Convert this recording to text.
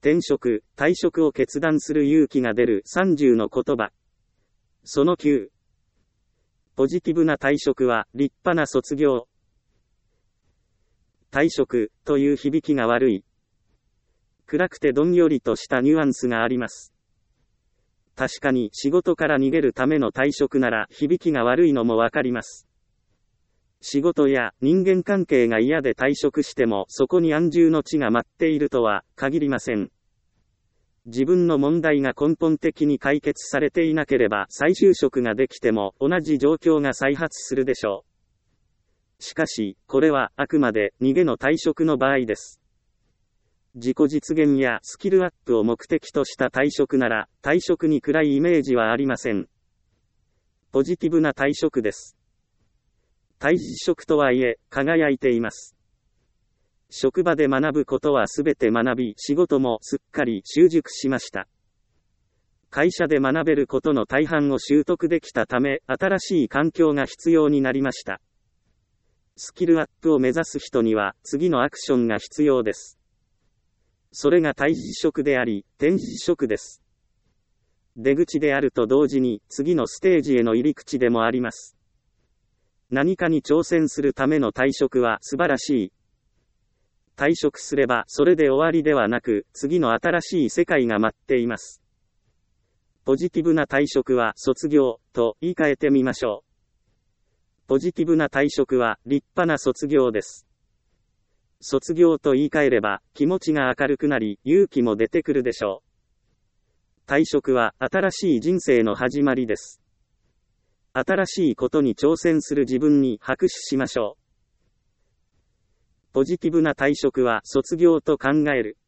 転職、退職を決断する勇気が出る30の言葉。その9。ポジティブな退職は立派な卒業。退職という響きが悪い。暗くてどんよりとしたニュアンスがあります。確かに仕事から逃げるための退職なら響きが悪いのもわかります。仕事や人間関係が嫌で退職してもそこに安住の地が待っているとは限りません。自分の問題が根本的に解決されていなければ再就職ができても同じ状況が再発するでしょう。しかし、これはあくまで逃げの退職の場合です。自己実現やスキルアップを目的とした退職なら、退職に暗いイメージはありません。ポジティブな退職です。退職とはいえ、輝いています。職場で学ぶことはすべて学び、仕事もすっかり習熟しました。会社で学べることの大半を習得できたため、新しい環境が必要になりました。スキルアップを目指す人には、次のアクションが必要です。それが退職であり、転職です。出口であると同時に、次のステージへの入り口でもあります。何かに挑戦するための退職は素晴らしい。退職すればそれで終わりではなく、次の新しい世界が待っています。ポジティブな退職は卒業と言い換えてみましょう。ポジティブな退職は立派な卒業です。卒業と言い換えれば気持ちが明るくなり勇気も出てくるでしょう。退職は新しい人生の始まりです。新しいことに挑戦する自分に拍手しましょう。ポジティブな退職は卒業と考える。